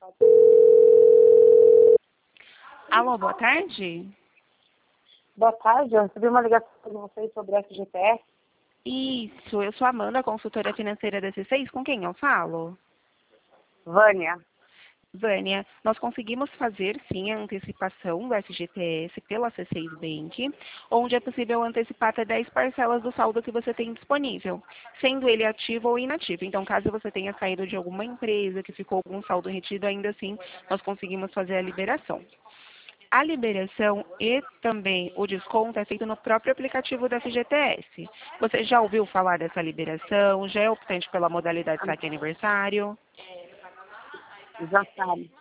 Alô, boa tarde. Boa tarde, eu recebi uma ligação de vocês sobre a FGTS. Isso, eu sou a Amanda, consultora financeira da C6. Com quem eu falo? Vânia. Vânia, nós conseguimos fazer sim a antecipação do FGTS pela C6 Bank, onde é possível antecipar até 10 parcelas do saldo que você tem disponível, sendo ele ativo ou inativo. Então, caso você tenha saído de alguma empresa que ficou com saldo retido, ainda assim nós conseguimos fazer a liberação. A liberação e também o desconto é feito no próprio aplicativo da FGTS. Você já ouviu falar dessa liberação? Já é optante pela modalidade saque aniversário? Já sabe.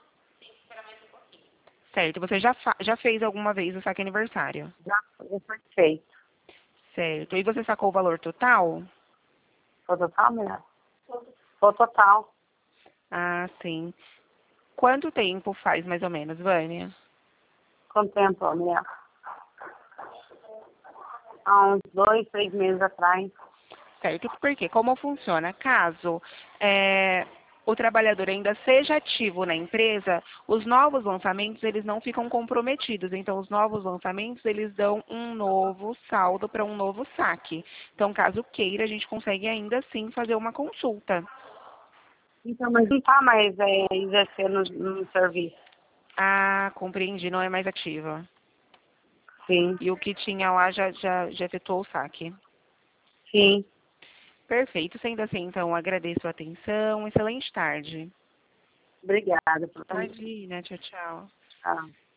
Certo. Você já fez alguma vez o saque aniversário? Já foi feito. Certo. E você sacou o valor total? Foi total, mulher? Foi total. Ah, sim. Quanto tempo faz, mais ou menos, Vânia? Quanto tempo, mulher? Há uns 2, 3 meses atrás. Certo? Porque como funciona? Caso o trabalhador ainda seja ativo na empresa, os novos lançamentos eles não ficam comprometidos. Então, os novos lançamentos eles dão um novo saldo para um novo saque. Então, caso queira, a gente consegue ainda assim fazer uma consulta. Então, mas não está mais exercendo no serviço. Ah, compreendi, não é mais ativa. Sim, E o que tinha lá já efetuou o saque. sim. Perfeito. Sendo assim, então, agradeço a atenção. Excelente tarde. Obrigada por também. Imagina, tchau, tchau. Tchau.